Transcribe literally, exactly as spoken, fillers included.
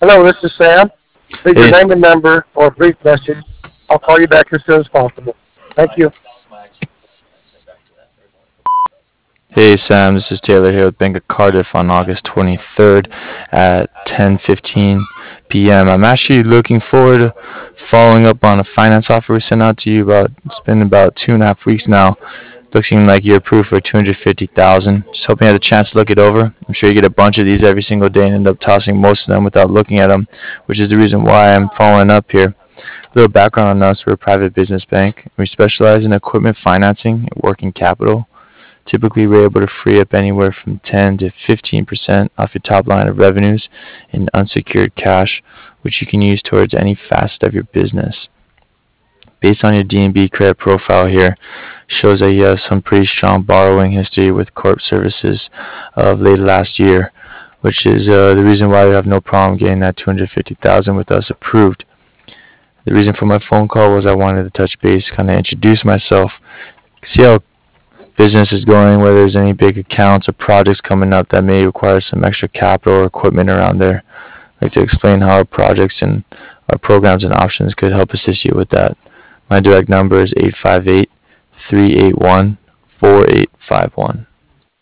Hello, this is Sam. Leave your Hey, name and number or a brief message. I'll call you back as soon as possible. Thank you. hey Sam, this is Taylor here with Bank of Cardiff on August twenty-third at ten fifteen p m. I'm actually looking forward to following up on a finance offer we sent out to you about, it's been about two and a half weeks now. Looking like you're approved for two hundred fifty thousand. Just hoping you had a chance to look it over. I'm sure you get a bunch of these every single day and end up tossing most of them without looking at them, which is the reason why I'm following up here. A little background on us: we're a private business bank. We specialize in equipment financing and working capital. Typically, we're able to free up anywhere from ten to fifteen percent off your top line of revenues in unsecured cash, which you can use towards any facet of your business. Based on your D N B credit profile here, shows that you have some pretty strong borrowing history with Corp Services of late last year, which is uh, the reason why you have no problem getting that two hundred fifty thousand with us approved. The reason for my phone call was I wanted to touch base, kind of introduce myself, see how business is going, whether there's any big accounts or projects coming up that may require some extra capital or equipment around there. I'd like to explain how our projects and our programs and options could help assist you with that. My direct number is eight five eight, three eight one, four eight five one.